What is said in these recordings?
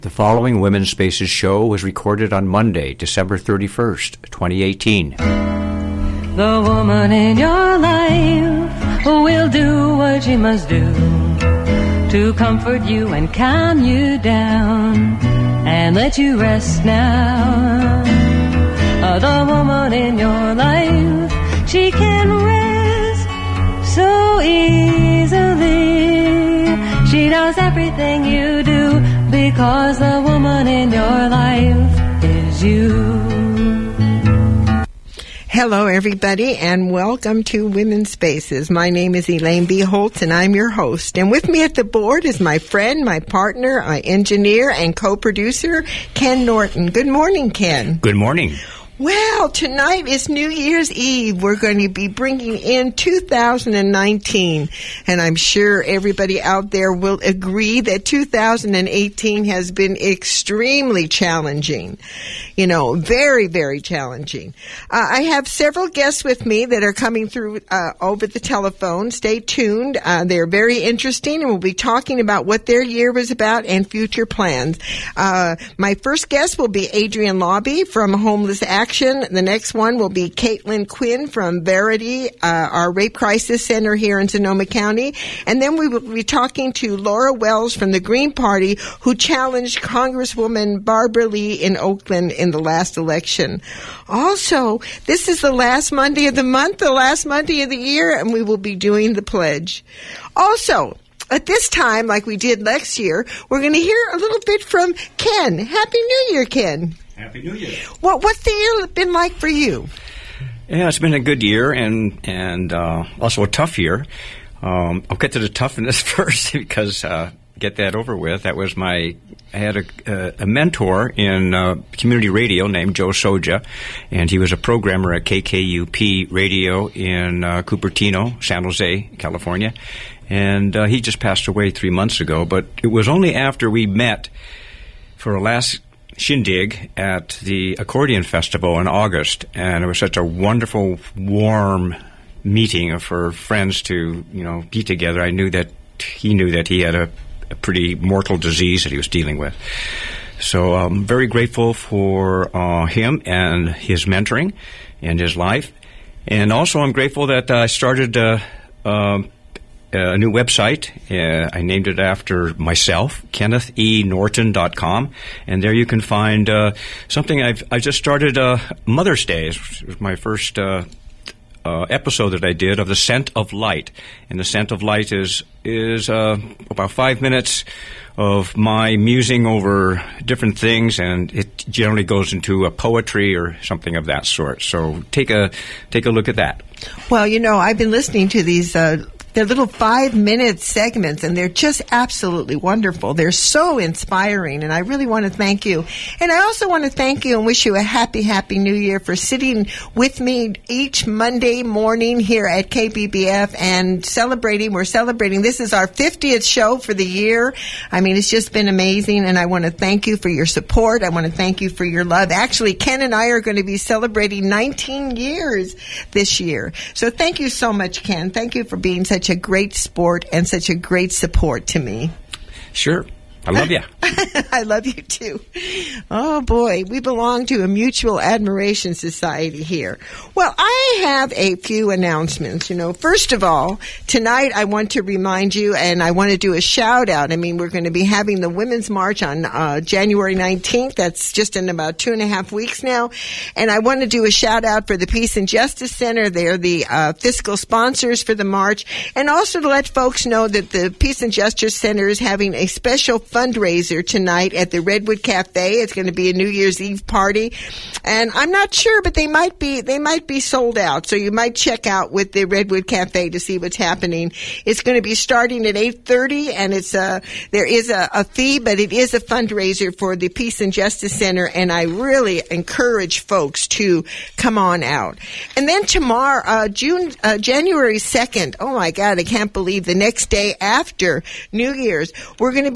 The following Women's Spaces show was recorded on Monday, December 31st, 2018. The woman in your life will do what she must do to comfort you and calm you down and let you rest now. The woman in your life, she can rest so easily. She knows everything you do because the woman in your life is you. Hello, everybody, and welcome to Women's Spaces. My name is Elaine B. Holtz, and I'm your host. And with me at the board is my friend, my partner, my engineer, and co-producer, Ken Norton. Good morning, Ken. Good morning. Well, tonight is New Year's Eve. We're going to be bringing in 2019, and I'm sure everybody out there will agree that 2018 has been extremely challenging. You know, very, very challenging. I have several guests with me that are coming through over the telephone. Stay tuned. They're very interesting, and we'll be talking about what their year was about and future plans. My first guest will be Adrienne Lobby from Homeless Action. The next one will be Caitlin Quinn from Verity, our Rape Crisis Center here in Sonoma County. And then we will be talking to Laura Wells from the Green Party, who challenged Congresswoman Barbara Lee in Oakland in the last election. Also, this is the last Monday of the month, the last Monday of the year, and we will be doing the pledge. Also, at this time, like we did next year, we're going to hear a little bit from Ken. Happy New Year, Ken. Happy New Year. What's the year been like for you? Yeah, it's been a good year and also a tough year. I'll get to the toughness first because get that over with. I had a mentor in community radio named Joe Soja, and he was a programmer at KKUP Radio in Cupertino, San Jose, California. And he just passed away 3 months ago, but it was only after we met for a last shindig at the Accordion Festival in August, and it was such a wonderful, warm meeting for friends to, be together. I knew that he had a pretty mortal disease that he was dealing with. So I'm very grateful for him and his mentoring and his life. And also I'm grateful that I started a new website. I named it after myself, KennethENorton.com, and there you can find something I just started. Mother's Day it was my first episode that I did of The Scent of Light, and The Scent of Light is about 5 minutes of my musing over different things, and it generally goes into a poetry or something of that sort. So take a look at that. Well, I've been listening to these they're little 5-minute segments, and they're just absolutely wonderful. They're so inspiring, and I really want to thank you. And I also want to thank you and wish you a happy, happy New Year for sitting with me each Monday morning here at KBBF and celebrating. We're celebrating. This is our 50th show for the year. I mean, it's just been amazing, and I want to thank you for your support. I want to thank you for your love. Actually, Ken and I are going to be celebrating 19 years this year. So thank you so much, Ken. Thank you for being such a great sport and such a great support to me. Sure. I love you. I love you too. Oh boy, we belong to a mutual admiration society here. Well, I have a few announcements. First of all, tonight I want to remind you, and I want to do a shout out. I mean, we're going to be having the Women's March on January 19th. That's just in about 2.5 weeks now. And I want to do a shout out for the Peace and Justice Center. They're the fiscal sponsors for the march. And also to let folks know that the Peace and Justice Center is having a special fundraiser tonight at the Redwood Cafe. It's going to be a New Year's Eve party, and I'm not sure, but they might be sold out. So you might check out with the Redwood Cafe to see what's happening. It's going to be starting at 8:30, and there is a fee, but it is a fundraiser for the Peace and Justice Center, and I really encourage folks to come on out. And then tomorrow, January 2nd. Oh my God, I can't believe the next day after New Year's, we're going to be doing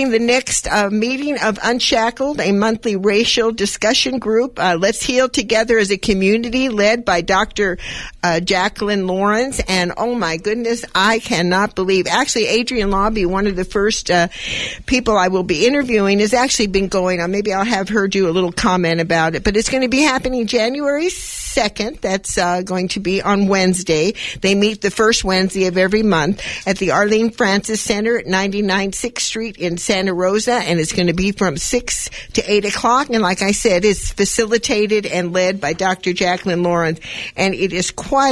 having the next meeting of Unshackled, a monthly racial discussion group. Let's Heal Together as a community, led by Dr. Jacqueline Lawrence. And oh my goodness, I cannot believe. Actually, Adrienne Lobby, one of the first people I will be interviewing, has actually been going on. Maybe I'll have her do a little comment about it. But it's going to be happening January 2nd. That's going to be on Wednesday. They meet the first Wednesday of every month at the Arlene Francis Center at 99 6th Street in Santa Rosa, and it's going to be from 6 to 8 o'clock. And like I said, it's facilitated and led by Dr. Jacqueline Lawrence, and it is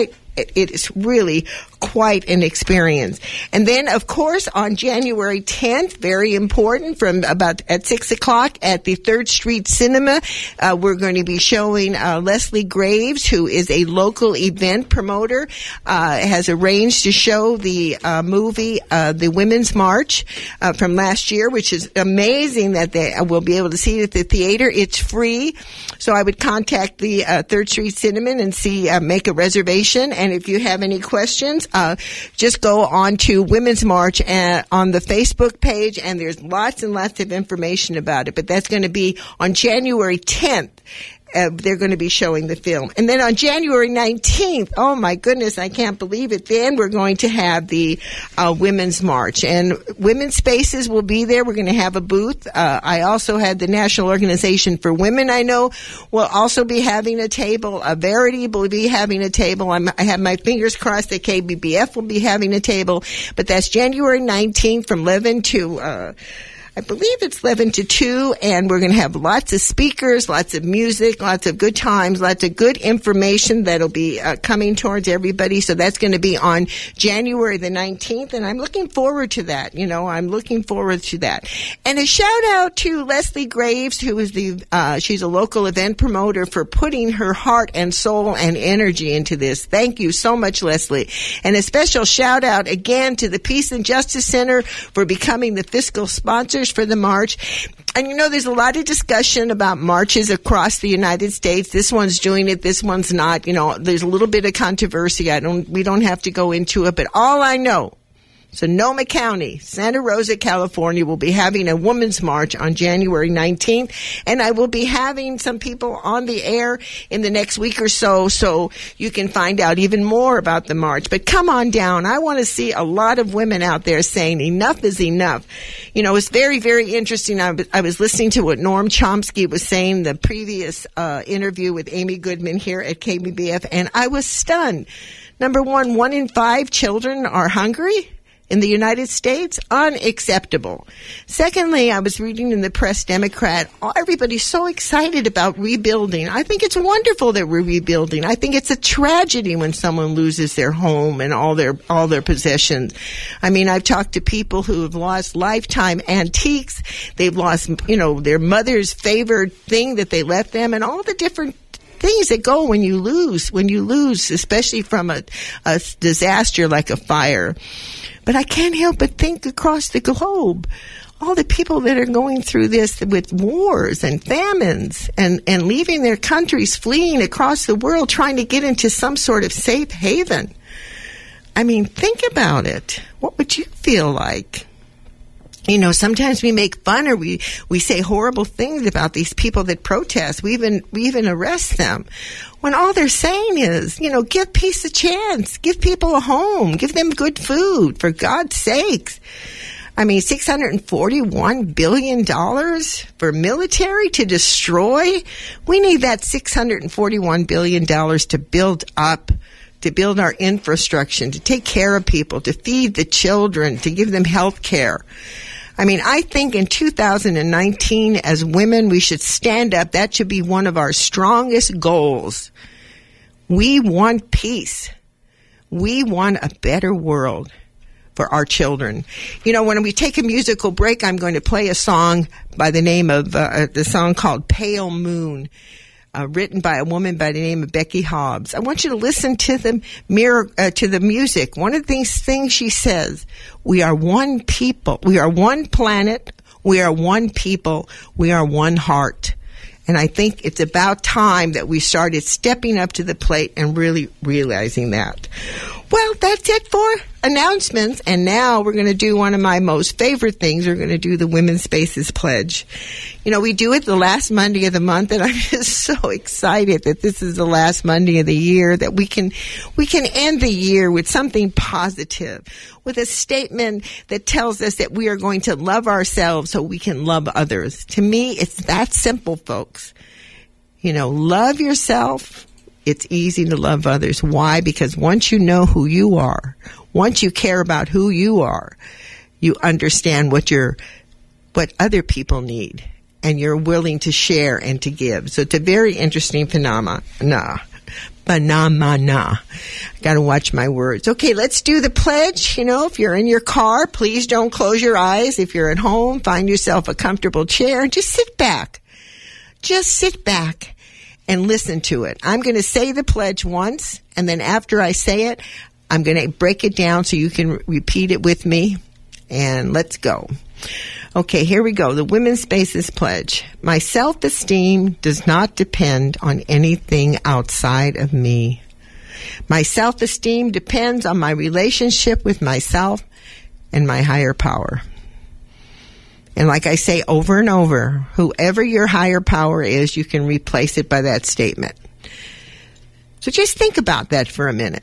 really quite an experience. And then, of course, on January 10th, very important, from about at 6 o'clock at the 3rd Street Cinema, we're going to be showing Leslie Graves, who is a local event promoter, has arranged to show the movie, The Women's March, from last year, which is amazing that they will be able to see it at the theater. It's free. So I would contact the 3rd Street Cinema and make a reservation. And if you have any questions, just go on to Women's March on the Facebook page, and there's lots and lots of information about it. But that's going to be on January 10th. They're going to be showing the film. And then on January 19th, oh my goodness, I can't believe it, then we're going to have the Women's March. And Women's Spaces will be there. We're going to have a booth. I also had the National Organization for Women, I know, will also be having a table. Verity will be having a table. I have my fingers crossed that KBBF will be having a table. But that's January 19th from 11 to... I believe it's 11 to 2, and we're going to have lots of speakers, lots of music, lots of good times, lots of good information that'll be coming towards everybody. So that's going to be on January the 19th, and I'm looking forward to that. I'm looking forward to that. And a shout out to Leslie Graves, who is she's a local event promoter, for putting her heart and soul and energy into this. Thank you so much, Leslie. And a special shout out again to the Peace and Justice Center for becoming the fiscal sponsors for the march. And there's a lot of discussion about marches across the United States. This one's doing it, this one's not. There's a little bit of controversy. We don't have to go into it, but all I know, Sonoma County, Santa Rosa, California, will be having a women's march on January 19th, and I will be having some people on the air in the next week or so you can find out even more about the march. But come on down. I want to see a lot of women out there saying enough is enough. It's very, very interesting. I was listening to what Noam Chomsky was saying, the previous interview with Amy Goodman here at KBBF, and I was stunned. Number one in 5 children are hungry in the United States. Unacceptable. Secondly, I was reading in the Press Democrat, everybody's so excited about rebuilding. I think it's wonderful that we're rebuilding. I think it's a tragedy when someone loses their home and all their possessions. I mean, I've talked to people who have lost lifetime antiques. They've lost, their mother's favorite thing that they left them, and all the different things that go when you lose, especially from a disaster like a fire. But I can't help but think across the globe, all the people that are going through this with wars and famines and leaving their countries, fleeing across the world, trying to get into some sort of safe haven. I mean, think about it. What would you feel like? Sometimes we make fun or we say horrible things about these people that protest. We even arrest them. When all they're saying is, give peace a chance. Give people a home. Give them good food, for God's sakes. I mean, $641 billion for military to destroy? We need that $641 billion to build up, to build our infrastructure, to take care of people, to feed the children, to give them health care. I mean, I think in 2019, as women, we should stand up. That should be one of our strongest goals. We want peace. We want a better world for our children. When we take a musical break, I'm going to play a song by the name of, the song called Pale Moon, written by a woman by the name of Becky Hobbs. I want you to listen to the music. One of these things she says, we are one people, we are one planet, we are one people, we are one heart. And I think it's about time that we started stepping up to the plate and really realizing that. Well, that's it for announcements, and now we're going to do one of my most favorite things. We're going to do the Women's Spaces Pledge. You know, we do it the last Monday of the month, and I'm just so excited that this is the last Monday of the year, that we can end the year with something positive, with a statement that tells us that we are going to love ourselves so we can love others. To me, it's that simple, folks. You know, love yourself. It's easy to love others. Why? Because once you know who you are, once you care about who you are, you understand what other people need, and you're willing to share and to give. So it's a very interesting phenomena. I gotta watch my words. Okay, let's do the pledge. You know, if you're in your car, please don't close your eyes. If you're at home, find yourself a comfortable chair and just sit back. Just sit back and listen to it. I'm going to say the pledge once, and then after I say it, I'm going to break it down so you can repeat it with me. And let's go. Okay, here we go. The Women's Spaces Pledge. My self-esteem does not depend on anything outside of me. My self-esteem depends on my relationship with myself and my higher power. And like I say over and over, whoever your higher power is, you can replace it by that statement. So just think about that for a minute.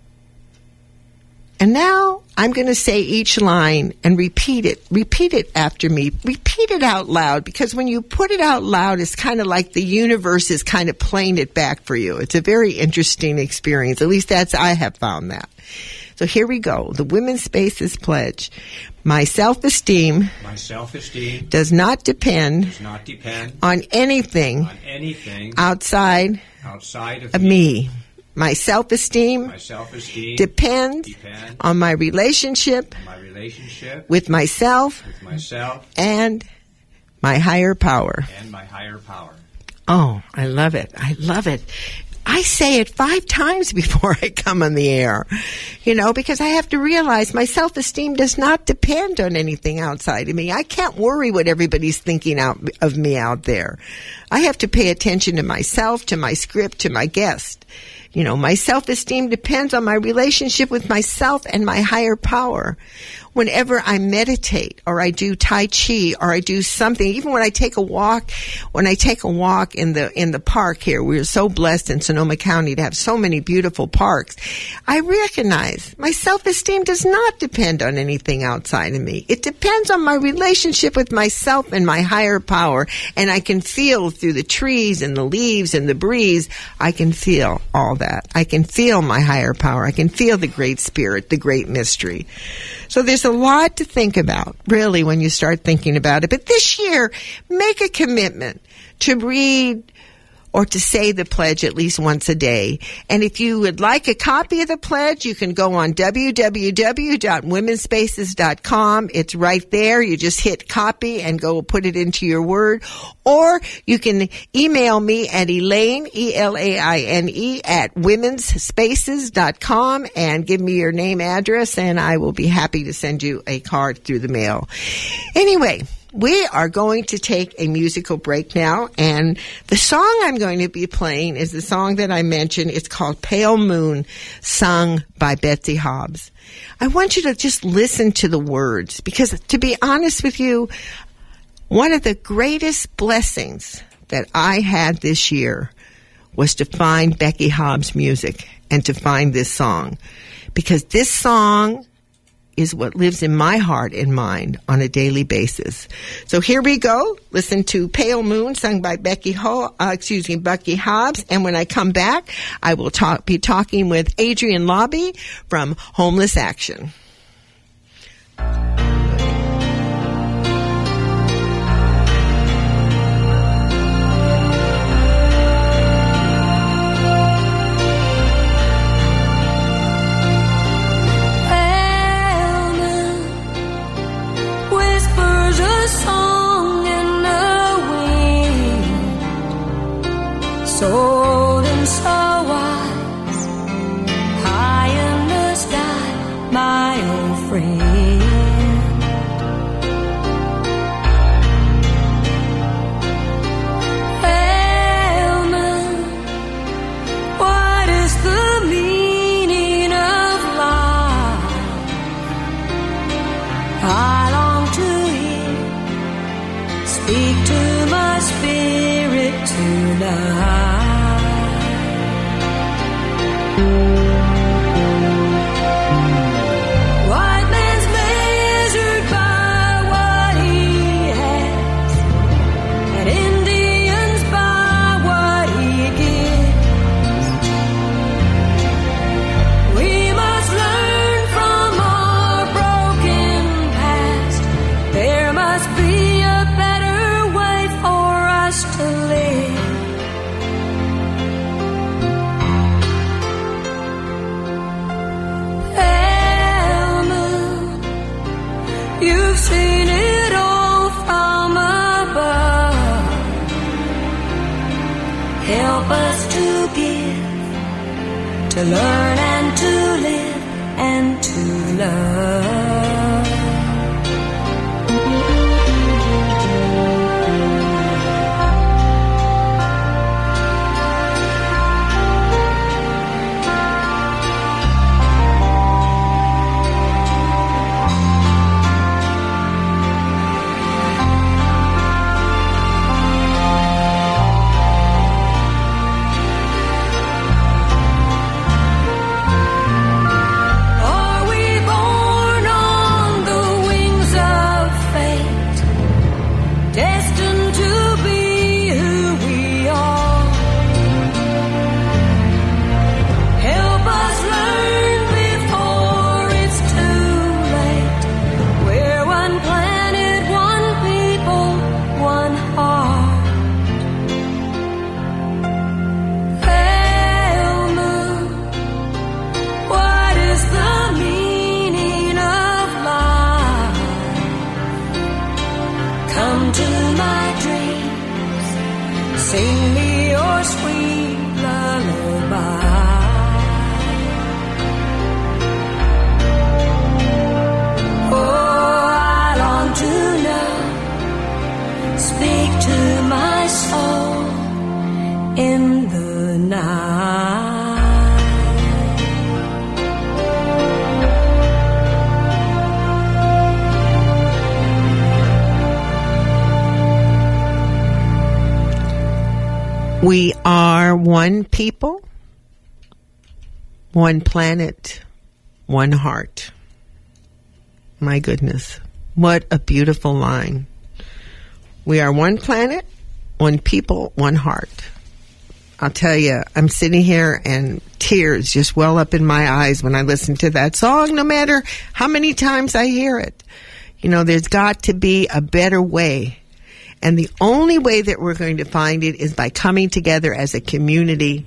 And now I'm going to say each line and repeat it. Repeat it after me. Repeat it out loud, because when you put it out loud, it's kind of like the universe is kind of playing it back for you. It's a very interesting experience. At least I have found that. So here we go. The Women's Spaces Pledge. My self-esteem does not depend on anything outside of me. My self-esteem depends on my relationship with myself and my higher power. Oh, I love it. I love it. I say it 5 times before I come on the air, you know, because I have to realize my self-esteem does not depend on anything outside of me. I can't worry what everybody's thinking of me out there. I have to pay attention to myself, to my script, to my guest. You know, my self-esteem depends on my relationship with myself and my higher power. Whenever I meditate or I do Tai Chi or I do something, even when I take a walk in the park here, we're so blessed in Sonoma County to have so many beautiful parks. I recognize my self-esteem does not depend on anything outside of me. It depends on my relationship with myself and my higher power. And I can feel through the trees and the leaves and the breeze, I can feel all that. I can feel my higher power. I can feel the great spirit, the great mystery. So there's a lot to think about, really, when you start thinking about it. But this year, make a commitment to read or to say the pledge at least once a day. And if you would like a copy of the pledge, you can go on www.womenspaces.com. It's right there. You just hit copy and go put it into your Word. Or you can email me at Elaine, ELAINE, at womensspaces.com and give me your name, address, and I will be happy to send you a card through the mail. Anyway, we are going to take a musical break now, and the song I'm going to be playing is the song that I mentioned. It's called Pale Moon, sung by Betsy Hobbs. I want you to just listen to the words, because to be honest with you, one of the greatest blessings that I had this year was to find Becky Hobbs' music and to find this song, because this song is what lives in my heart and mind on a daily basis. So here we go. Listen to Pale Moon, sung by Becky Hobbs. And when I come back, I will be talking with Adrienne Lobby from Homeless Action. So old and so wise, high in the sky, my help us to give, to learn and to live and to love. Sing me your sweet lullaby. Oh, I long to know, speak to my soul in the night. We are one people, one planet, one heart. My goodness, what a beautiful line. We are one planet, one people, one heart. I'll tell you, I'm sitting here and tears just well up in my eyes when I listen to that song, no matter how many times I hear it. You know, there's got to be a better way. And the only way that we're going to find it is by coming together as a community,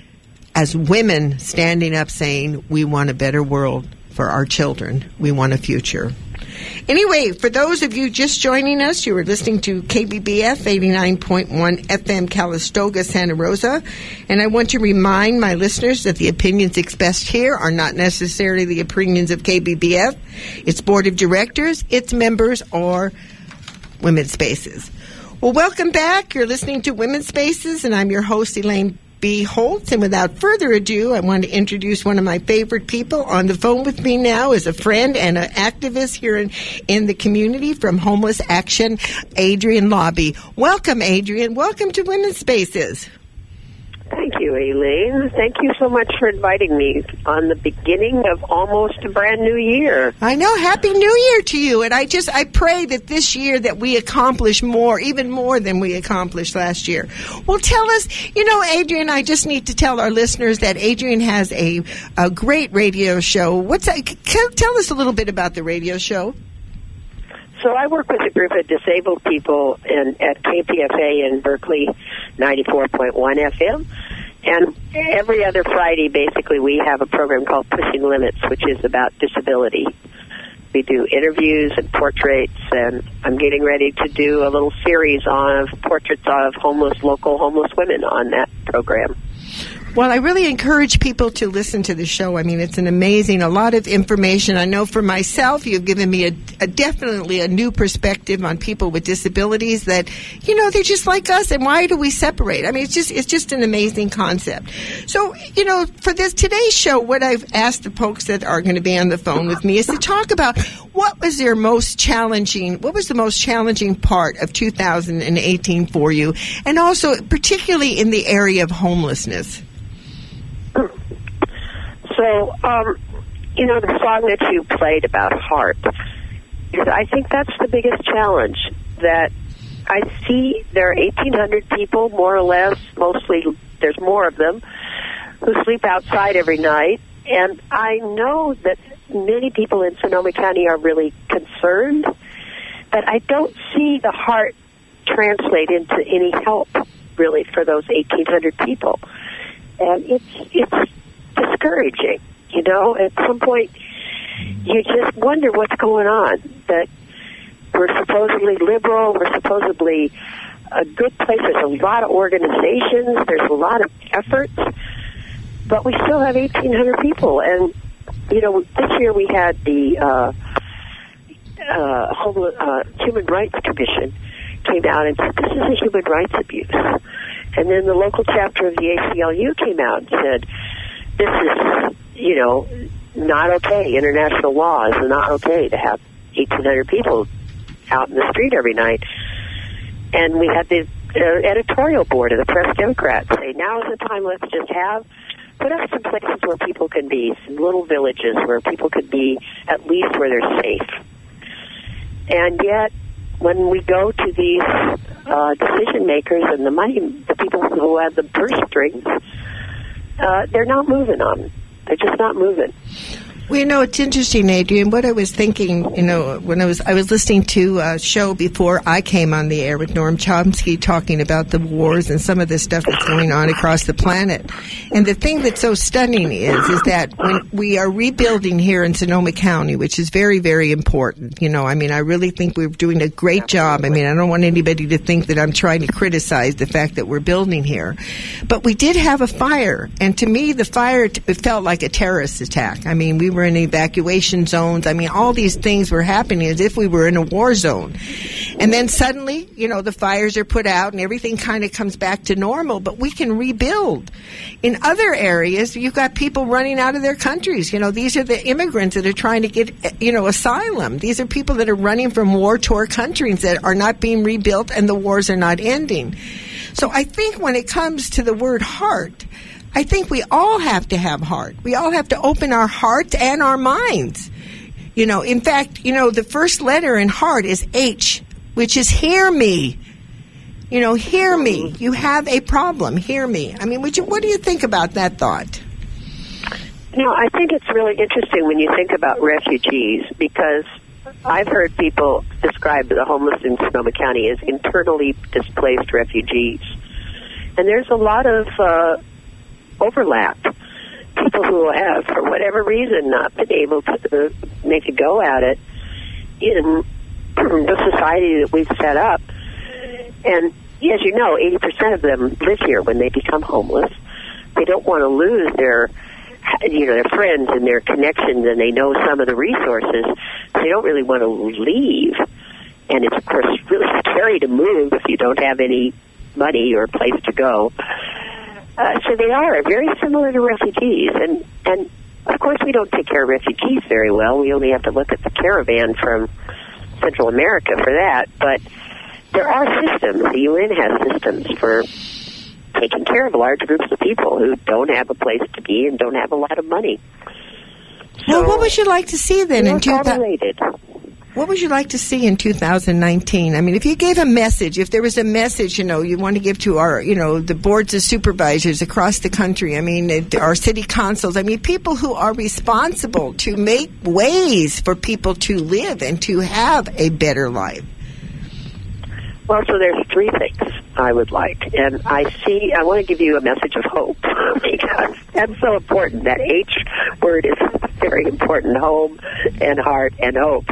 as women standing up saying, we want a better world for our children. We want a future. Anyway, for those of you just joining us, you are listening to KBBF 89.1 FM Calistoga, Santa Rosa. And I want to remind my listeners that the opinions expressed here are not necessarily the opinions of KBBF, its board of directors, its members, or Women's Spaces. Well, welcome back. You're listening to Women's Spaces, and I'm your host, Elaine B. Holtz. And without further ado, I want to introduce one of my favorite people. On the phone with me now is a friend and an activist here in the community from Homeless Action, Adrienne Lobby. Welcome, Adrienne. Welcome to Women's Spaces. Thank you, Elaine. Thank you so much for inviting me on the beginning of almost a brand new year. I know. Happy New Year to you. And I pray that this year that we accomplish more, even more than we accomplished last year. Well, tell us, Adrienne, I just need to tell our listeners that Adrienne has a great radio show. Tell us a little bit about the radio show. So I work with a group of disabled people at KPFA in Berkeley, 94.1 FM. And every other Friday, basically, we have a program called Pushing Limits, which is about disability. We do interviews and portraits, and I'm getting ready to do a little series of portraits of local homeless women on that program. Well, I really encourage people to listen to the show. I mean, it's a lot of information. I know for myself, you've given me definitely a new perspective on people with disabilities that, they're just like us, and why do we separate? I mean, it's just an amazing concept. So, for today's show, what I've asked the folks that are going to be on the phone with me is to talk about what was the most challenging part of 2018 for you, and also particularly in the area of homelessness. So, the song that you played about heart, I think that's the biggest challenge, that I see there are 1,800 people, more or less, mostly there's more of them, who sleep outside every night. And I know that many people in Sonoma County are really concerned, but I don't see the heart translate into any help, really, for those 1,800 people. And it's discouraging, At some point, you just wonder what's going on, that we're supposedly liberal, we're supposedly a good place. There's a lot of organizations. There's a lot of efforts. But we still have 1,800 people. And, you know, this year we had the Human Rights Commission came out and said, this is a human rights abuse. And then the local chapter of the ACLU came out and said, this is, you know, not okay. International law is not okay to have 1,800 people out in the street every night. And we had the editorial board of the Press Democrat say, now is the time, let's just put up some places where people can be, some little villages where people could be at least where they're safe. And yet, when we go to these decision makers and the people who have the purse strings, they're not moving on them. They're just not moving. Well, you know, it's interesting, Adrienne. What I was thinking, you know, when I was listening to a show before I came on the air with Noam Chomsky talking about the wars and some of the stuff that's going on across the planet. And the thing that's so stunning is that when we are rebuilding here in Sonoma County, which is very, very important. You know, I mean, I really think we're doing a great job. I mean, I don't want anybody to think that I'm trying to criticize the fact that we're building here. But we did have a fire. And to me, the fire it felt like a terrorist attack. I mean, we were in evacuation zones. I mean, all these things were happening as if we were in a war zone. And then suddenly, you know, the fires are put out and everything kind of comes back to normal, but we can rebuild. In other areas, you've got people running out of their countries. You know, these are the immigrants that are trying to get, you know, asylum. These are people that are running from war-torn countries that are not being rebuilt and the wars are not ending. So I think when it comes to the word heart, I think we all have to have heart. We all have to open our hearts and our minds. You know, in fact, you know, the first letter in heart is H, which is hear me. You know, hear me. You have a problem. Hear me. I mean, what do you think about that thought? You know, I think it's really interesting when you think about refugees, because I've heard people describe the homeless in Sonoma County as internally displaced refugees. And there's a lot of overlap. People who have, for whatever reason, not been able to make a go at it in the society that we've set up. And as you know, 80% of them live here when they become homeless. They don't want to lose their friends and their connections, and they know some of the resources. They don't really want to leave. And it's, of course, really scary to move if you don't have any money or place to go. So they are very similar to refugees. And of course, we don't take care of refugees very well. We only have to look at the caravan from Central America for that. But there are systems. The UN has systems for taking care of large groups of people who don't have a place to be and don't have a lot of money. So, well, what would you like to see then in 2000? What would you like to see in 2019? I mean, if you gave a message, if there was a message, you know, you want to give to our, you know, the boards of supervisors across the country, I mean, our city councils, I mean, people who are responsible to make ways for people to live and to have a better life. Well, so there's three things I would like. And I want to give you a message of hope because that's so important. That H word is very important. Home and heart and hope.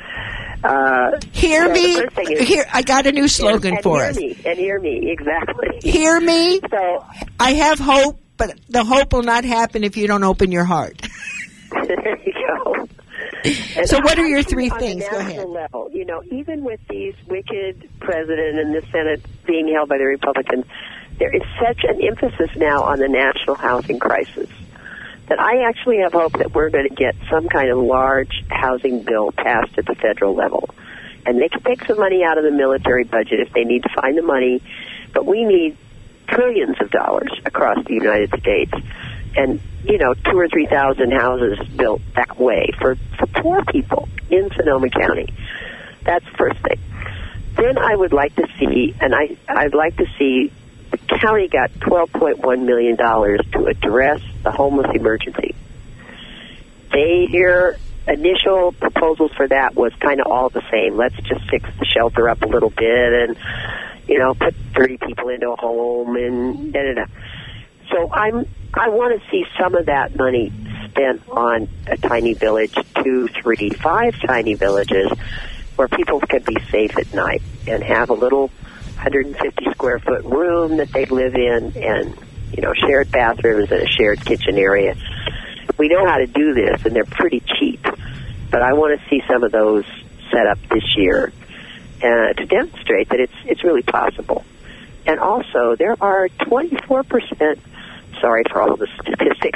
Hear me. Here, I got a new slogan for us. Hear me, exactly. Hear me. So I have hope, but the hope will not happen if you don't open your heart. There you go. And so what are your three things? Go ahead. Level, you know, even with these wicked president and the Senate being held by the Republicans, there is such an emphasis now on the national housing crisis that I actually have hope that we're going to get some kind of large housing bill passed at the federal level. And they can take some money out of the military budget if they need to find the money, but we need trillions of dollars across the United States. And, you know, 2,000 or 3,000 houses built that way for poor people in Sonoma County. That's the first thing. Then I would like to see, and I'd like to see the county got $12.1 million to address the homeless emergency. Their initial proposals for that was kind of all the same. Let's just fix the shelter up a little bit and, you know, put 30 people into a home and da-da-da. So I want to see some of that money spent on a tiny village, 2, 3, 5 tiny villages where people can be safe at night and have a little 150 square foot room that they live in, and shared bathrooms and a shared kitchen area. We know how to do this, and they're pretty cheap. But I want to see some of those set up this year to demonstrate that it's really possible. And also, there are 24%. Sorry for all of the statistics.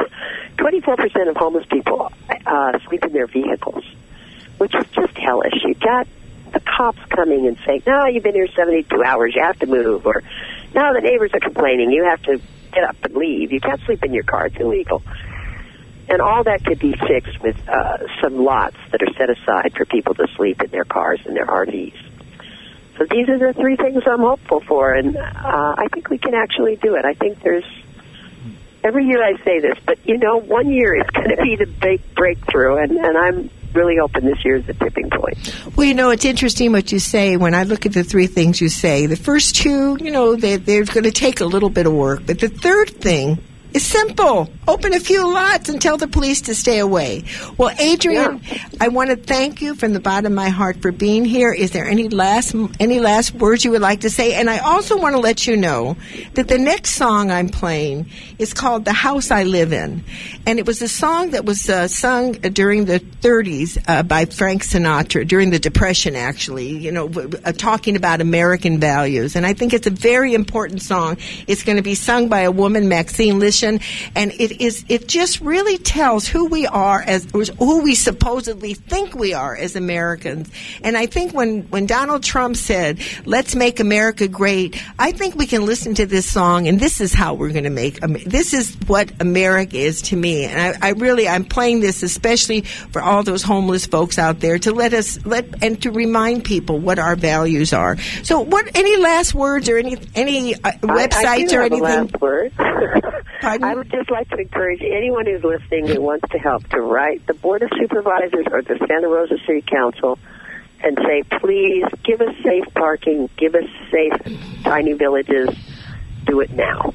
24% of homeless people sleep in their vehicles, which is just hellish. You got the cops coming and saying, "No, you've been here 72 hours. You have to move," or "No, the neighbors are complaining. You have to get up and leave. You can't sleep in your car. It's illegal." And all that could be fixed with some lots that are set aside for people to sleep in their cars and their RVs. So these are the three things I'm hopeful for, and I think we can actually do it. I think there's, every year I say this, but 1 year is going to be the big breakthrough, and I'm really hoping this year is the tipping point. Well, it's interesting what you say. When I look at the three things you say, the first two, they're going to take a little bit of work, but the third thing is simple. Open a few lots and tell the police to stay away. Well, Adrienne, I want to thank you from the bottom of my heart for being here. Is there any last words you would like to say? And I also want to let you know that the next song I'm playing is called "The House I Live In." And it was a song that was sung during the 30s by Frank Sinatra, during the Depression, actually, talking about American values. And I think it's a very important song. It's going to be sung by a woman, Maxine Lishon, and it just really tells who we are, who we supposedly think we are as Americans. And I think when Donald Trump said, "Let's make America great," I think we can listen to this song, and this is how we're going to make. This is what America is to me. And I'm playing this especially for all those homeless folks out there, to and to remind people what our values are. So, any last words or any websites or anything? I last word. Pardon? I would just like to encourage anyone who's listening who wants to help to write the Board of Supervisors or the Santa Rosa City Council and say, "Please give us safe parking, give us safe tiny villages, do it now."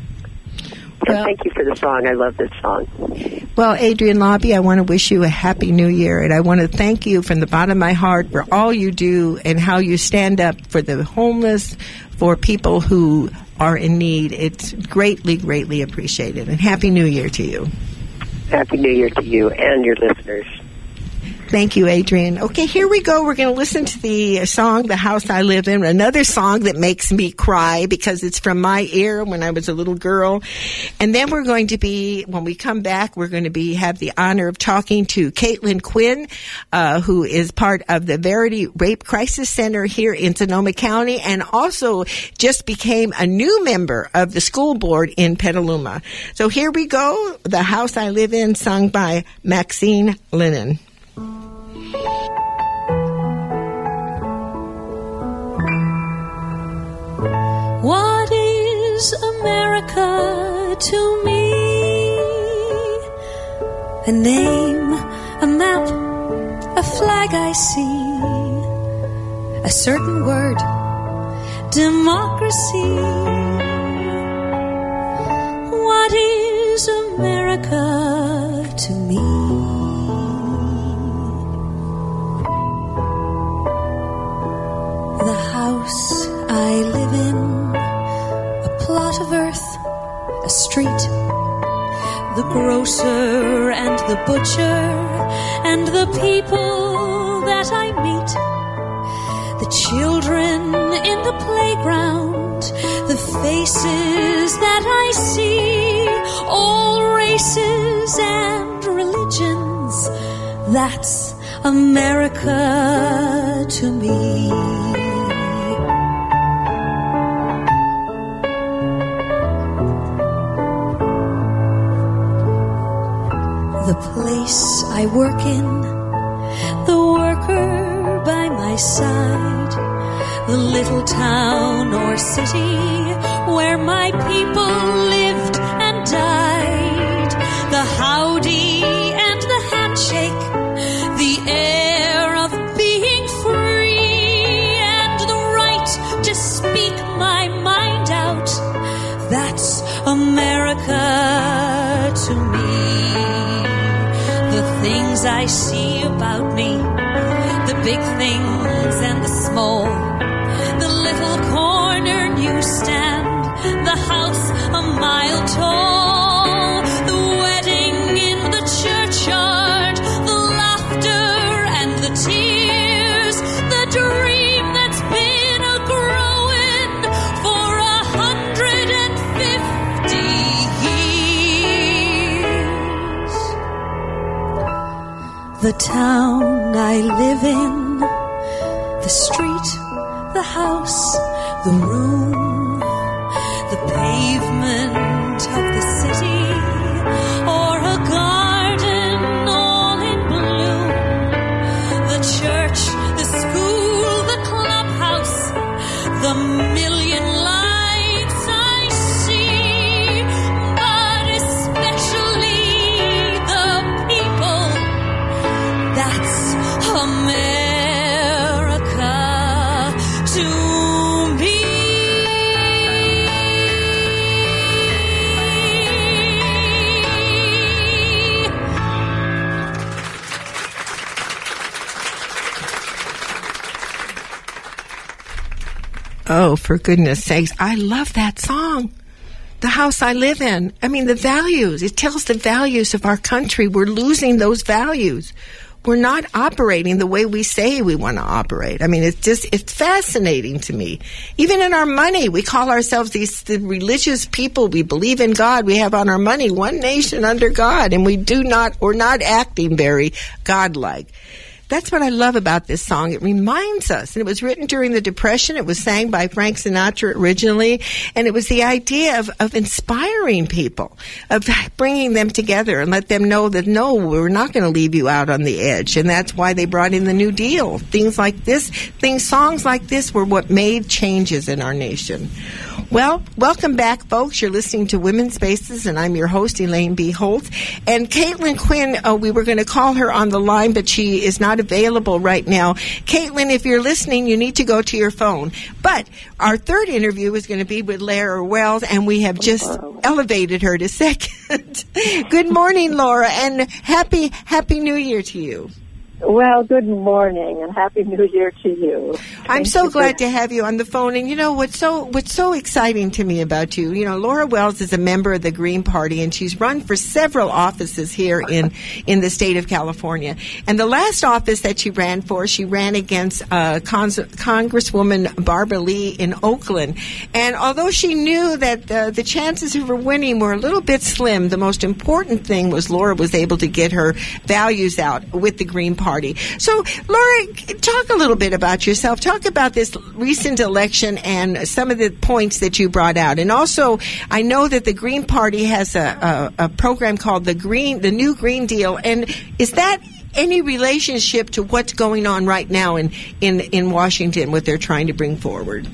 And thank you for the song. I love this song. Well, Adrienne Lobby, I want to wish you a happy new year, and I want to thank you from the bottom of my heart for all you do and how you stand up for the homeless, for people who are in need. It's greatly, greatly appreciated. And Happy New Year to you. Happy New Year to you and your listeners. Thank you, Adrienne. Okay, here we go. We're going to listen to the song, "The House I Live In," another song that makes me cry because it's from my era when I was a little girl. And then we're going to when we come back, we're going to have the honor of talking to Caitlin Quinn, who is part of the Verity Rape Crisis Center here in Sonoma County, and also just became a new member of the school board in Petaluma. So here we go, "The House I Live In," sung by Maxine Lishon. What is America to me? A name, a map, a flag I see, a certain word, democracy. What is America to me? The house I live in, a plot of earth, a street, the grocer and the butcher, and the people that I meet, the children in the playground, the faces that I see, all races and religions. That's America to me. The place I work in, the worker by my side, the little town or city where my people lived and died, the howdy and the handshake, the air of being free, and the right to speak my mind out. That's America to me. The things I see about me, the big things and the small, the little the town I live in, the street, the house, the room, the pavement of the city, or a garden all in bloom, the church, the school, the clubhouse, the million lights I see, but especially the people. That's America to me. Oh, for goodness sakes. I love that song. The house I live in. I mean, the values. It tells the values of our country. We're losing those values. We're not operating the way we say we want to operate. I mean, it's fascinating to me. Even in our money, we call ourselves the religious people. We believe in God. We have on our money one nation under God, and we're not acting very godlike. That's what I love about this song. It reminds us, and it was written during the Depression. It was sang by Frank Sinatra originally, and it was the idea of inspiring people, of bringing them together and let them know that, no, we're not going to leave you out on the edge. And that's why they brought in the New Deal. Songs like this were what made changes in our nation. Well, welcome back, folks. You're listening to Women's Spaces, and I'm your host, Elaine B. Holtz. And Caitlin Quinn, we were going to call her on the line, but she is not available right now. Caitlin, if you're listening, you need to go to your phone. But our third interview is going to be with Laura Wells, and we have just elevated her to second. Good morning, Laura, and happy New Year to you. Well, good morning and Happy New Year to you. I'm so glad to have you on the phone. And you know what's so exciting to me about you? You know, Laura Wells is a member of the Green Party, and she's run for several offices here in the state of California. And the last office that she ran against Congresswoman Barbara Lee in Oakland. And although she knew that the chances of her winning were a little bit slim, the most important thing was Laura was able to get her values out with the Green Party. So, Laura, talk a little bit about yourself. Talk about this recent election and some of the points that you brought out. And also, I know that the Green Party has a program called the New Green Deal. And is that any relationship to what's going on right now in Washington, what they're trying to bring forward?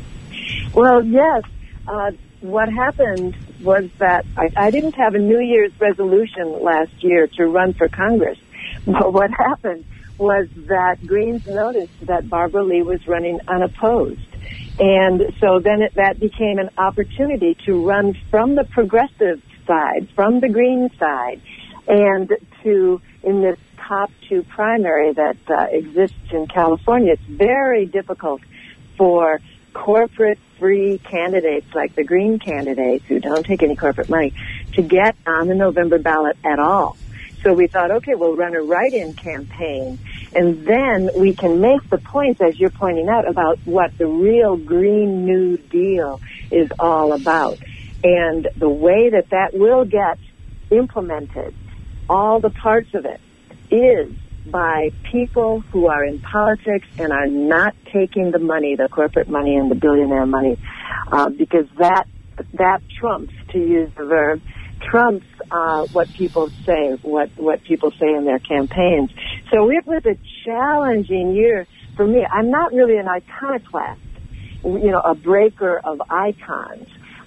Well, yes. What happened was that I didn't have a New Year's resolution last year to run for Congress. But what happened was that Greens noticed that Barbara Lee was running unopposed. And so then that became an opportunity to run from the progressive side, from the Green side, and in this top two primary that exists in California. It's very difficult for corporate-free candidates like the Green candidates who don't take any corporate money to get on the November ballot at all. So we thought, okay, we'll run a write-in campaign, and then we can make the points, as you're pointing out, about what the real Green New Deal is all about. And the way that will get implemented, all the parts of it, is by people who are in politics and are not taking the money, the corporate money and the billionaire money, because that trumps, to use the verb, trumps what people say, what people say in their campaigns. So it was a challenging year for me. I'm not really an iconoclast, a breaker of icons.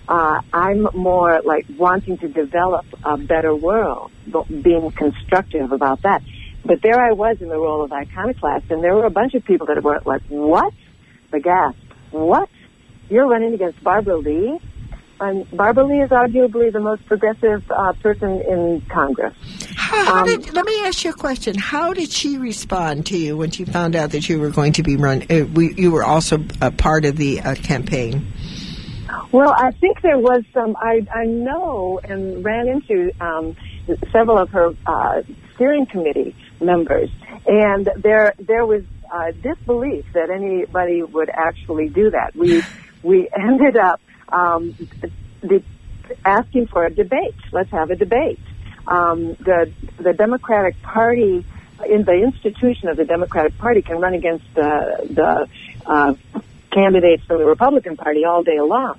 I'm more like wanting to develop a better world, being constructive about that. But there I was in the role of iconoclast, and there were a bunch of people that were like, what? The gasp. What? You're running against Barbara Lee? And Barbara Lee is arguably the most progressive person in Congress. Let me ask you a question. How did she respond to you when she found out that you were going to be you were also a part of the campaign? Well, I think there was some, I know and ran into several of her steering committee members, and there was disbelief that anybody would actually do that. We ended up asking for a debate. Let's have a debate. The Democratic Party in the institution of the Democratic Party can run against the candidates from the Republican Party all day long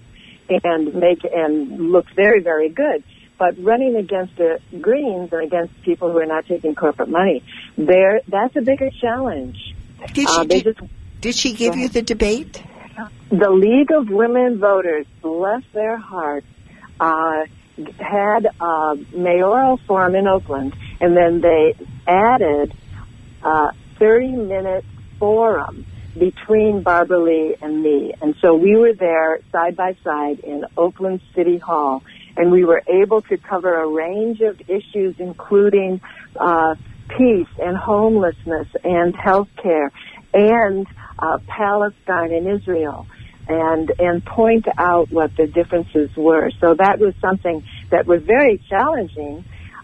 and look very, very good. But running against the Greens and against people who are not taking corporate money, that's a bigger challenge. Did she give you the debate? The League of Women Voters, bless their hearts, had a mayoral forum in Oakland, and then they added a 30-minute forum between Barbara Lee and me. And so we were there side by side in Oakland City Hall, and we were able to cover a range of issues, including peace and homelessness and health care and Palestine and Israel, and point out what the differences were. So that was something that was very challenging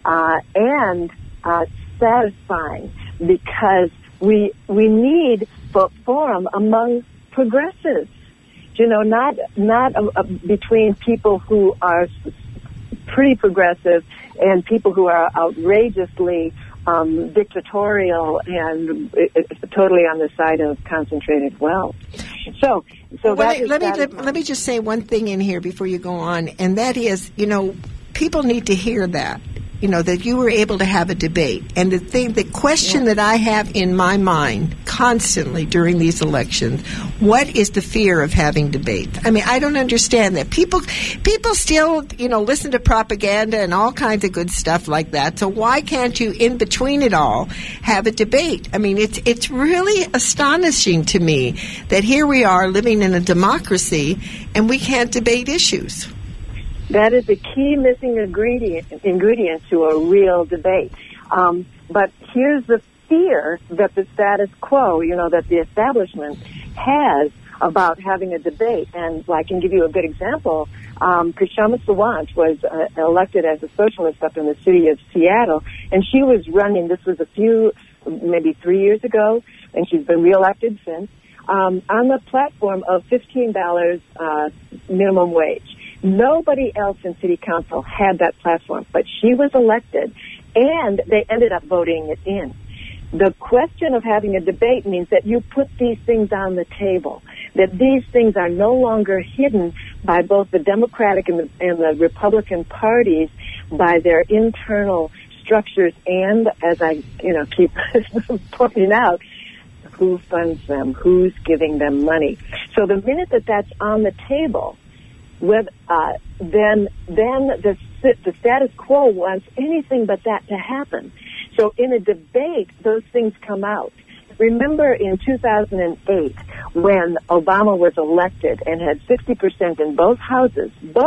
and satisfying, because we need forum among progressives. You know, not between people who are pretty progressive and people who are outrageously dictatorial and totally on the side of concentrated wealth. So let me just say one thing in here before you go on, and that is, you know, people need to hear that. You know, that you were able to have a debate. And the question that I have in my mind constantly during these elections, what is the fear of having debate? I mean, I don't understand that. People still, you know, listen to propaganda and all kinds of good stuff like that. So why can't you, in between it all, have a debate? I mean, it's really astonishing to me that here we are living in a democracy and we can't debate issues. That is the key missing ingredient to a real debate. But here's the fear that the status quo, you know, that the establishment has about having a debate. And I can give you a good example. Kshama Sawant was elected as a socialist up in the city of Seattle, and she was running, this was maybe 3 years ago, and she's been reelected since, on the platform of $15 minimum wage. Nobody else in city council had that platform, but she was elected, and they ended up voting it in. The question of having a debate means that you put these things on the table, that these things are no longer hidden by both the Democratic and the Republican parties by their internal structures and, as I keep pointing out, who funds them, who's giving them money. So the minute that that's on the table, then the status quo wants anything but that to happen. So in a debate, those things come out. Remember in 2008 when Obama was elected and had 60% in both houses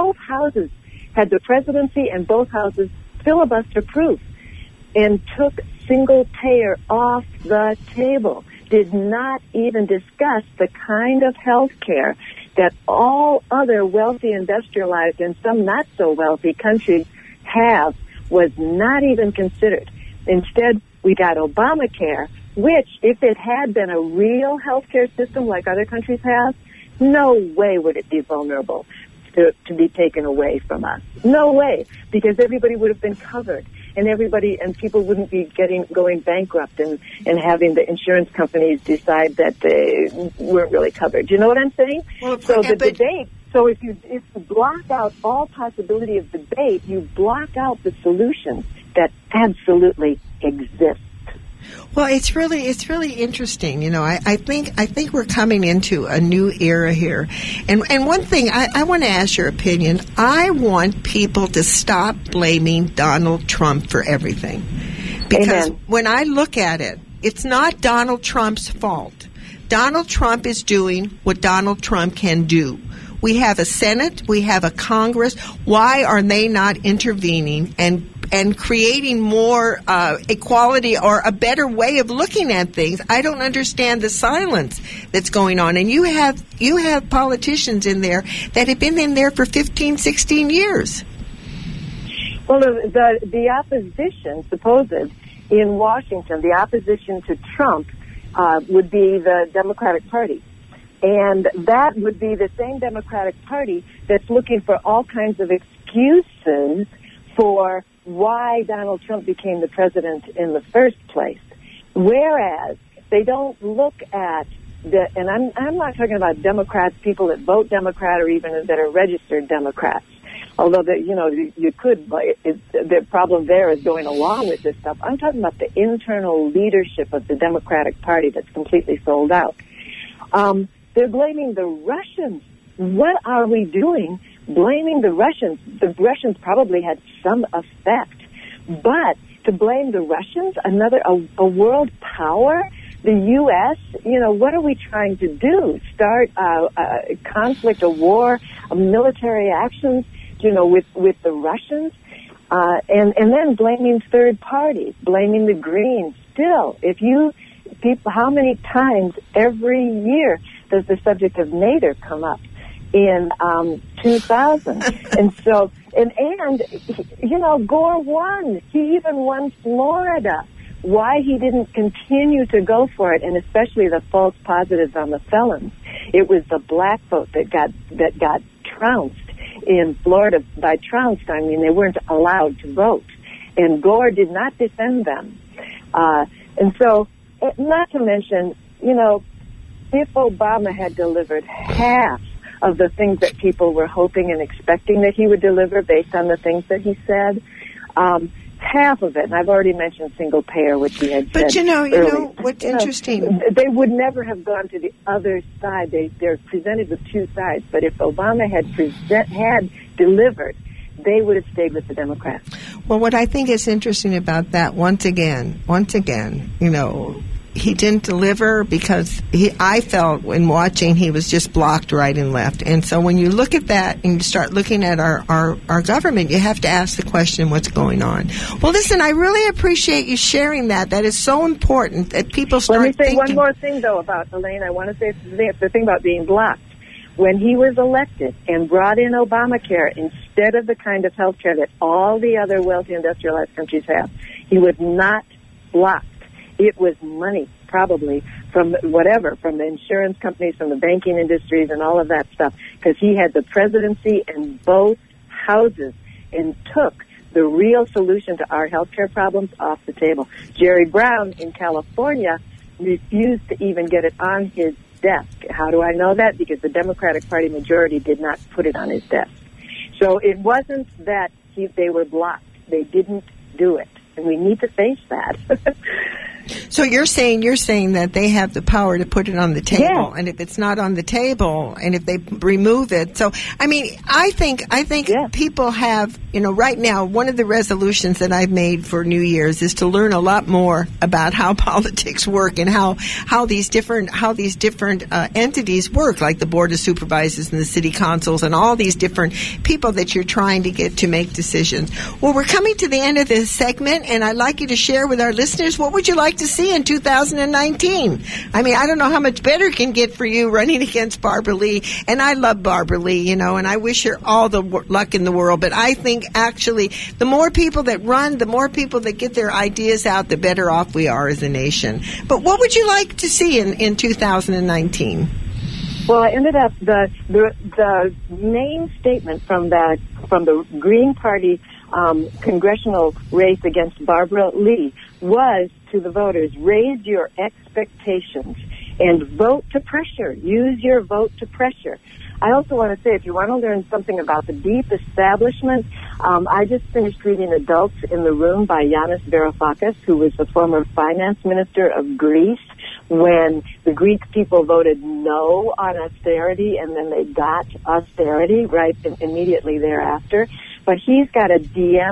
had the presidency and both houses filibuster-proof and took single payer off the table, did not even discuss the kind of health care that all other wealthy, industrialized, and some not so wealthy countries have, was not even considered. Instead, we got Obamacare, which, if it had been a real healthcare system like other countries have, no way would it be vulnerable to be taken away from us. No way, because everybody would have been covered, and people wouldn't be going bankrupt and having the insurance companies decide that they weren't really covered. Do you know what I'm saying? Well, so debate. So if you block out all possibility of debate, you block out the solutions that absolutely exist. Well, it's really interesting. You know, I think we're coming into a new era here. And one thing, I want to ask your opinion. I want people to stop blaming Donald Trump for everything. Because when I look at it, it's not Donald Trump's fault. Donald Trump is doing what Donald Trump can do. We have a Senate, we have a Congress. Why are they not intervening and creating more equality or a better way of looking at things? I don't understand the silence that's going on. And you have politicians in there that have been in there for 15, 16 years. Well, the opposition, supposed in Washington, the opposition to Trump would be the Democratic Party. And that would be the same Democratic Party that's looking for all kinds of excuses for why Donald Trump became the president in the first place. Whereas they don't look at and I'm not talking about Democrats, people that vote Democrat or even that are registered Democrats. Although you could, the problem there is going along with this stuff. I'm talking about the internal leadership of the Democratic Party that's completely sold out. They're blaming the Russians. What are we doing blaming the Russians? The Russians probably had some effect, but to blame the Russians, a world power, the U.S., what are we trying to do? Start a conflict, a war, military actions, with the Russians, and then blaming third parties, blaming the Greens. Still, how many times every year does the subject of Nader come up? In 2000, and so Gore won. He even won Florida. Why he didn't continue to go for it, and especially the false positives on the felons? It was the black vote that got trounced in Florida. By trounced, I mean they weren't allowed to vote, and Gore did not defend them. And so, not to mention, if Obama had delivered half of the things that people were hoping and expecting that he would deliver based on the things that he said, half of it, and I've already mentioned single payer, which he had said. But what's interesting? They would never have gone to the other side. They're presented with two sides. But if Obama had delivered, they would have stayed with the Democrats. Well, what I think is interesting about that, once again, he didn't deliver because I felt in watching he was just blocked right and left. And so when you look at that and you start looking at our government, you have to ask the question, what's going on? Well, listen, I really appreciate you sharing that. That is so important that people start thinking. Let me say one more thing, though, about Elaine. I want to say the thing about being blocked. When he was elected and brought in Obamacare instead of the kind of health care that all the other wealthy industrialized countries have, he was not blocked. It was money, probably, from the insurance companies, from the banking industries and all of that stuff, because he had the presidency in both houses and took the real solution to our healthcare problems off the table. Jerry Brown in California refused to even get it on his desk. How do I know that? Because the Democratic Party majority did not put it on his desk. So it wasn't that they were blocked. They didn't do it. And we need to face that. So you're saying that they have the power to put it on the table, yeah. And if it's not on the table, and if they remove it, so I think yeah. People have, right now, one of the resolutions that I've made for New Year's is to learn a lot more about how politics work and how these different entities work, like the Board of Supervisors and the city councils and all these different people that you're trying to get to make decisions. Well, we're coming to the end of this segment, and I'd like you to share with our listeners, what would you like to see in 2019? I don't know how much better it can get for you running against Barbara Lee, and I love Barbara Lee, and I wish her all the luck in the world, but I think actually the more people that run, the more people that get their ideas out, the better off we are as a nation. But what would you like to see in 2019? Well, I ended up the main statement from the Green Party congressional race against Barbara Lee was to the voters, raise your expectations and vote to pressure. Use your vote to pressure. I also want to say, if you want to learn something about the deep establishment, I just finished reading Adults in the Room by Yanis Varoufakis, who was the former finance minister of Greece, when the Greek people voted no on austerity, and then they got austerity right immediately thereafter. But he's got a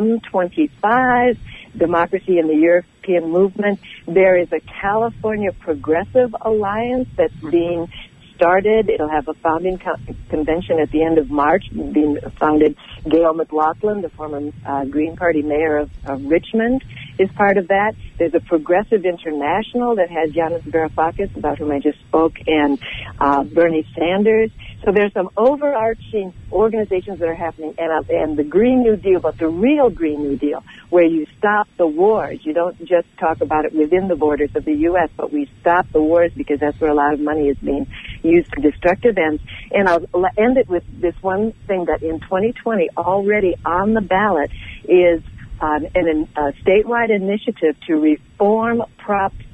DM25, Democracy in the European Movement. There is a California Progressive Alliance that's being started. It'll have a founding convention at the end of March, being founded. Gail McLaughlin, the former Green Party mayor of Richmond, is part of that. There's a Progressive International that has Yanis Varoufakis, about whom I just spoke, and Bernie Sanders. So there's some overarching organizations that are happening, and the Green New Deal, but the real Green New Deal, where you stop the wars. You don't just talk about it within the borders of the U.S., but we stop the wars because that's where a lot of money is being used for destructive ends. And I'll end it with this one thing that in 2020, already on the ballot, is a statewide initiative to reform Prop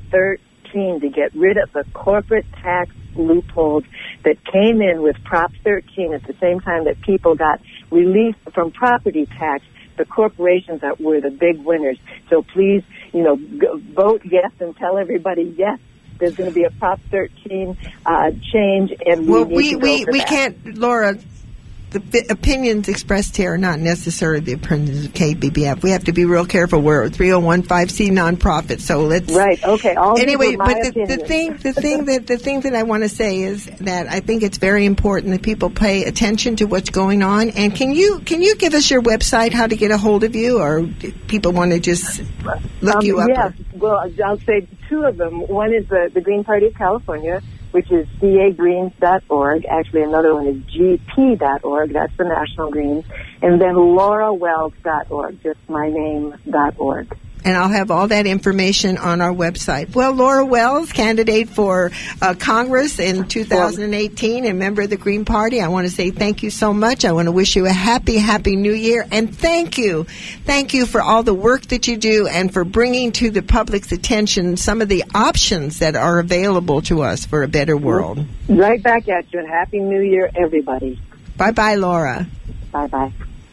13 to get rid of the corporate tax loopholes that came in with Prop 13 at the same time that people got relief from property tax. The corporations that were the big winners. So please, vote yes and tell everybody yes. There's going to be a Prop 13 change, and we can't, Laura. The opinions expressed here are not necessarily the opinions of KBBF. We have to be real careful. We're a 3015C nonprofit, so let's right. Okay. Anyway, but the thing that I want to say is that I think it's very important that people pay attention to what's going on. And can you give us your website, how to get a hold of you, or do people want to just look you up? Yes. Well, I'll say two of them. One is the Green Party of California, which is cagreens.org. Actually, another one is gp.org. That's the National Greens. And then laurawells.org, just my name.org. And I'll have all that information on our website. Well, Laura Wells, candidate for Congress in 2018 and member of the Green Party, I want to say thank you so much. I want to wish you a happy, happy New Year. And thank you. Thank you for all the work that you do and for bringing to the public's attention some of the options that are available to us for a better world. Right back at you. And Happy New Year, everybody. Bye-bye, Laura. Bye-bye.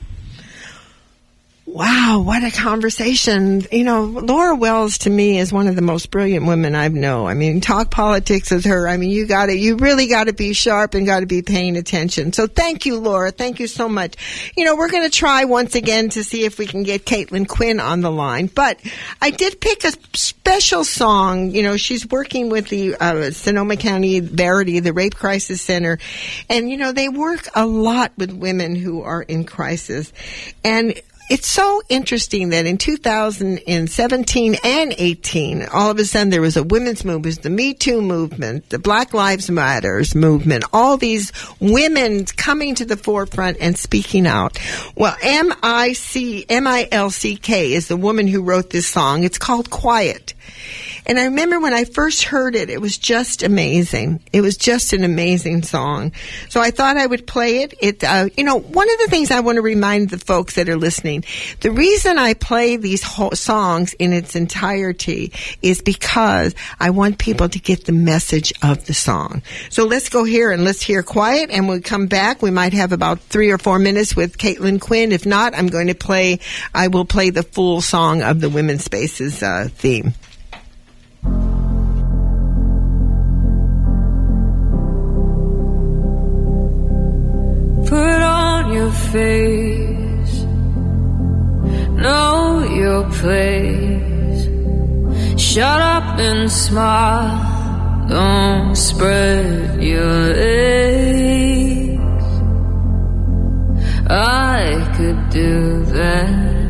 Wow, what a conversation. Laura Wells to me is one of the most brilliant women I know. I mean, talk politics with her. I mean, you really got to be sharp and got to be paying attention. So thank you, Laura. Thank you so much. We're going to try once again to see if we can get Caitlin Quinn on the line. But I did pick a special song. She's working with the Sonoma County Verity, the Rape Crisis Center. And, they work a lot with women who are in crisis. And it's so interesting that in 2017 and 18, all of a sudden there was a women's movement, the Me Too movement, the Black Lives Matters movement, all these women coming to the forefront and speaking out. Well, M-I-L-C-K is the woman who wrote this song. It's called Quiet. And I remember when I first heard it, it was just amazing. It was just an amazing song. So I thought I would play it. One of the things I want to remind the folks that are listening, the reason I play these songs in its entirety is because I want people to get the message of the song. So let's go here and let's hear Quiet, and we'll come back. We might have about 3 or 4 minutes with Caitlin Quinn. If not, I will play the full song of the Women's Spaces theme. Put on your face, know your place. Shut up and smile, don't spread your legs. I could do that,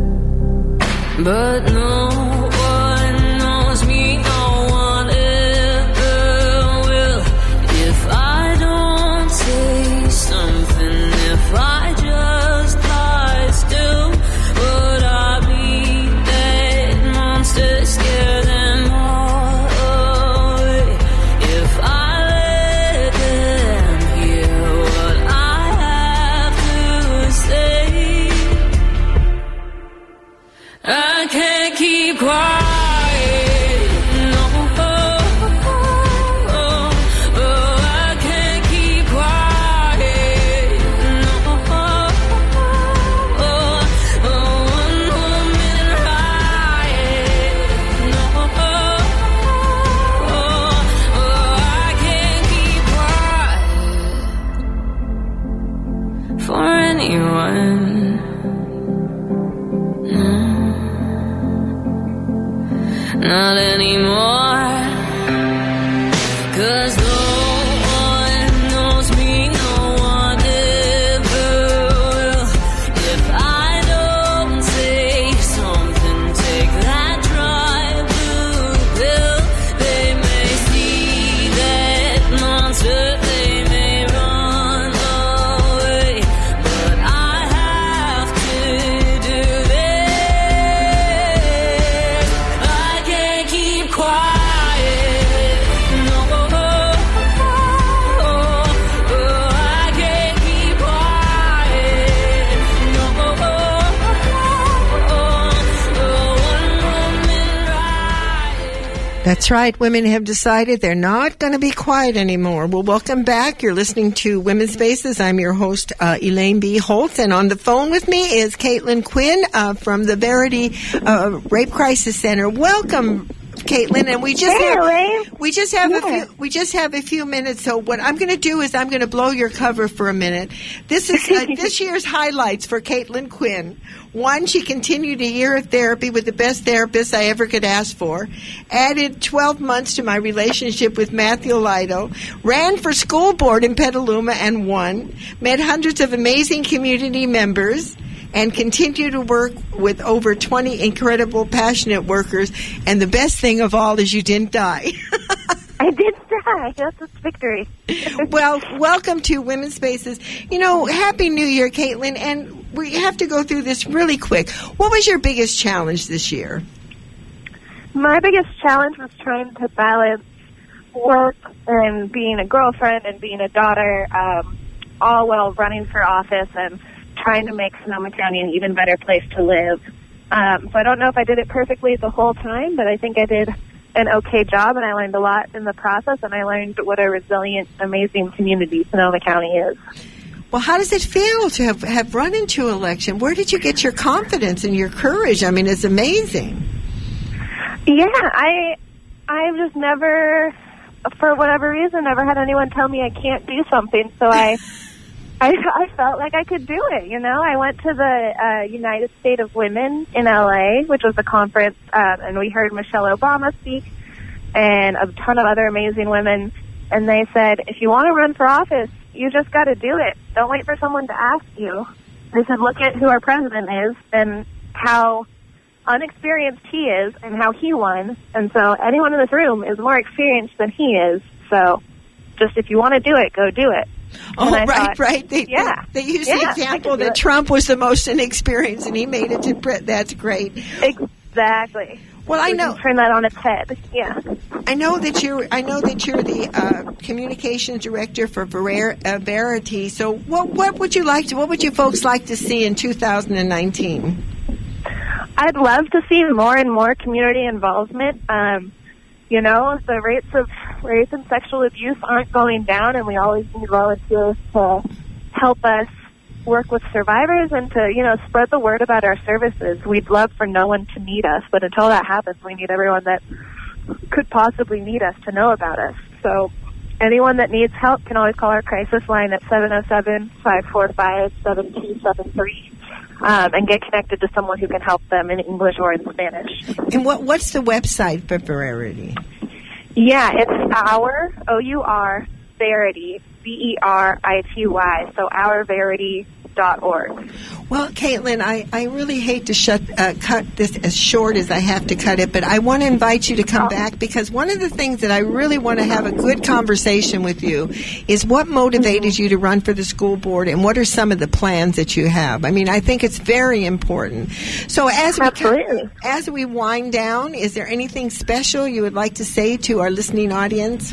but no one knows me, no one ever will. If I don't say something, if I just lie still, would I be that monster, scare them all away? If I let them hear what I have to say, I can't keep quiet. Not anymore, 'cause no one knows me, no one ever will. If I don't say something, take that dry blue pill, they may see that monster, they may run away, but I have to do this. I can't keep That's right. Women have decided they're not going to be quiet anymore. Well, welcome back. You're listening to Women's Spaces. I'm your host, Elaine B. Holtz, and on the phone with me is Caitlin Quinn from the Verity Rape Crisis Center. Welcome, Caitlin, and we just have a few minutes. So what I'm going to do is I'm going to blow your cover for a minute. This is this year's highlights for Caitlin Quinn. One, she continued a year of therapy with the best therapist I ever could ask for. Added 12 months to my relationship with Matthew Lido. Ran for school board in Petaluma and won. Met hundreds of amazing community members. And continue to work with over 20 incredible, passionate workers. And the best thing of all is you didn't die. I did die. That's a victory. Well, welcome to Women's Spaces. You know, Happy New Year, Caitlin. And we have to go through this really quick. What was your biggest challenge this year? My biggest challenge was trying to balance work and being a girlfriend and being a daughter, all while running for office and trying to make Sonoma County an even better place to live. So I don't know if I did it perfectly the whole time, but I think I did an okay job, and I learned a lot in the process, and I learned what a resilient, amazing community Sonoma County is. Well, how does it feel to have run into election? Where did you get your confidence and your courage? I mean, it's amazing. Yeah, I've just never, for whatever reason, never had anyone tell me I can't do something, so I felt like I could do it, you know. I went to the United States of Women in L.A., which was a conference, and we heard Michelle Obama speak and a ton of other amazing women, and they said, if you want to run for office, you just got to do it. Don't wait for someone to ask you. They said, look at who our president is and how unexperienced he is and how he won, and so anyone in this room is more experienced than he is, so just if you want to do it, go do it. Oh, right. They used the example that Trump was the most inexperienced, and he made it to Britain. That's great. Exactly. Well, I know. Turn that on its head. Yeah. I know that you're the communications director for Verity. So, what would you folks like to see in 2019? I'd love to see more and more community involvement. You know, the rates of rape and sexual abuse aren't going down, and we always need volunteers to help us work with survivors and to, you know, spread the word about our services. We'd love for no one to need us, but until that happens, we need everyone that could possibly need us to know about us. So anyone that needs help can always call our crisis line at 707-545-7273. And get connected to someone who can help them in English or in Spanish. And what's the website for Verity? Yeah, it's our, O-U-R, Verity, V-E-R-I-T-Y, so ourverity.org. Well, Caitlin, I really hate to cut this as short as I have to cut it, but I want to invite you to come back, because one of the things that I really want to have a good conversation with you is what motivated you to run for the school board, and what are some of the plans that you have. I mean, I think it's very important. So as we wind down, is there anything special you would like to say to our listening audience?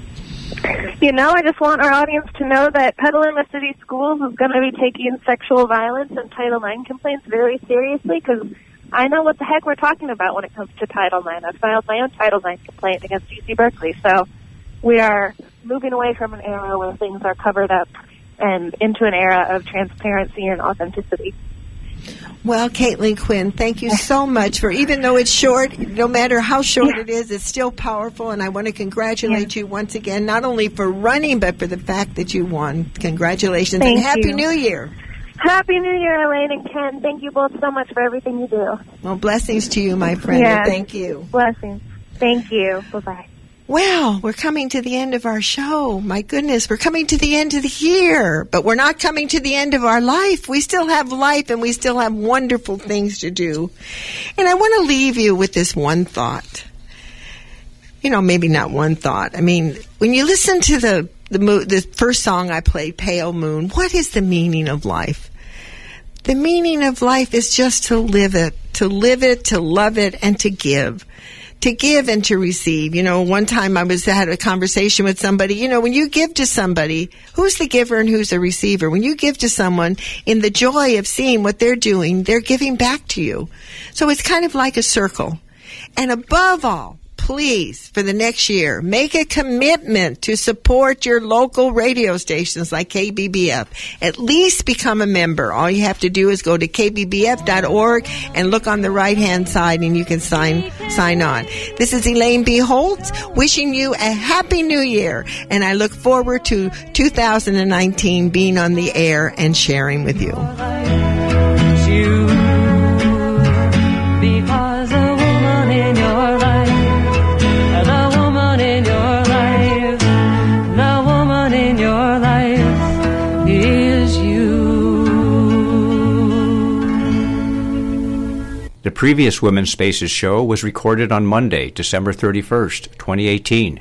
You know, I just want our audience to know that Petaluma City Schools is going to be taking sexual violence and Title IX complaints very seriously, because I know what the heck we're talking about when it comes to Title IX. I've filed my own Title IX complaint against UC Berkeley, so we are moving away from an era where things are covered up and into an era of transparency and authenticity. Well, Caitlin Quinn, thank you so much for, even though it's short, no matter how short it is, it's still powerful, and I want to congratulate you once again, not only for running, but for the fact that you won. Congratulations, and Happy New Year. Happy New Year, Elaine and Ken. Thank you both so much for everything you do. Well, blessings to you, my friend, and thank you. Blessings. Thank you. Bye-bye. Well, we're coming to the end of our show. My goodness, we're coming to the end of the year, but we're not coming to the end of our life. We still have life, and we still have wonderful things to do. And I want to leave you with this one thought. You know, maybe not one thought. I mean, when you listen to the first song I played, Pale Moon, what is the meaning of life? The meaning of life is just to live it, to love it, and to give. To give and to receive. You know, one time I had a conversation with somebody. You know, when you give to somebody, who's the giver and who's the receiver? When you give to someone, in the joy of seeing what they're doing, they're giving back to you. So it's kind of like a circle. And above all, please, for the next year, make a commitment to support your local radio stations like KBBF. At least become a member. All you have to do is go to kbbf.org and look on the right-hand side and you can sign on. This is Elaine B. Holtz wishing you a happy new year, and I look forward to 2019 being on the air and sharing with you. You, because a woman in your life, the woman in your life, the woman in your life is you. The previous Women's Spaces show was recorded on Monday, December 31st, 2018.